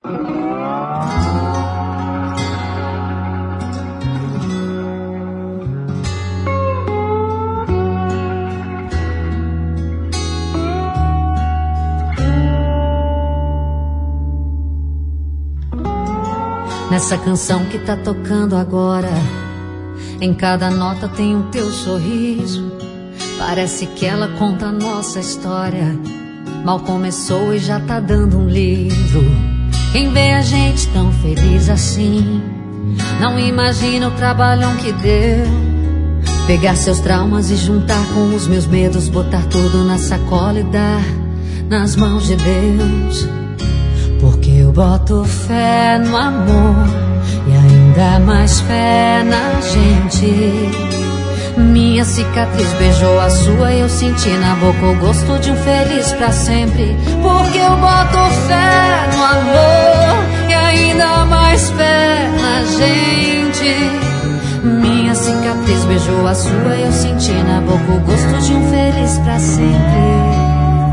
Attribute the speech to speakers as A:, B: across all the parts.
A: Nessa canção que tá tocando agora, em cada nota tem o teu sorriso. Parece que ela conta a nossa história. Mal começou e já tá dando um livro. Quem vê a gente tão feliz assim não imagina o trabalhão que deu. Pegar seus traumas e juntar com os meus medos, botar tudo na sacola e dar nas mãos de Deus. Porque eu boto fé no amor e ainda mais fé na gente. Minha cicatriz beijou a sua e eu senti na boca o gosto de um feliz pra sempre. Porque eu boto fé no amor e ainda mais fé na gente. Minha cicatriz beijou a sua e eu senti na boca o gosto de um feliz pra sempre.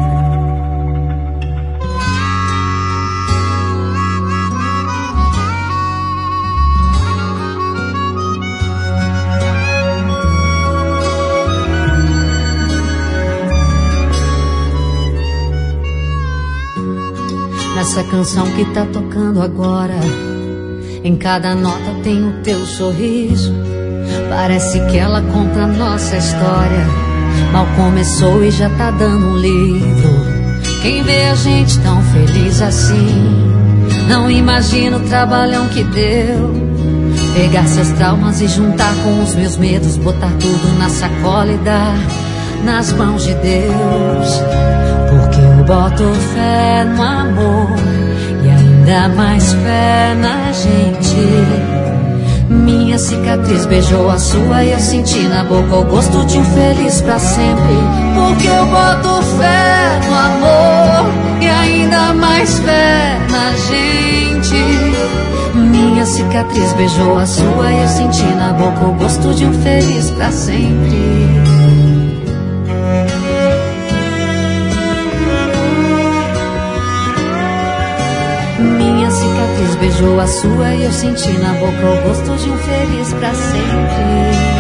A: Essa canção que tá tocando agora, em cada nota tem o teu sorriso. Parece que ela conta a nossa história. Mal começou e já tá dando um livro. Quem vê a gente tão feliz assim não imagina o trabalhão que deu. Pegar seus traumas e juntar com os meus medos, botar tudo na sacola e dar nas mãos de Deus. Porque eu boto fé no amor e ainda mais fé na gente. Minha cicatriz beijou a sua e eu senti na boca o gosto de um feliz pra sempre. Porque eu boto fé no amor e ainda mais fé na gente. Minha cicatriz beijou a sua e eu senti na boca o gosto de um feliz pra sempre. Minha cicatriz beijou a sua e eu senti na boca o gosto de um feliz pra sempre.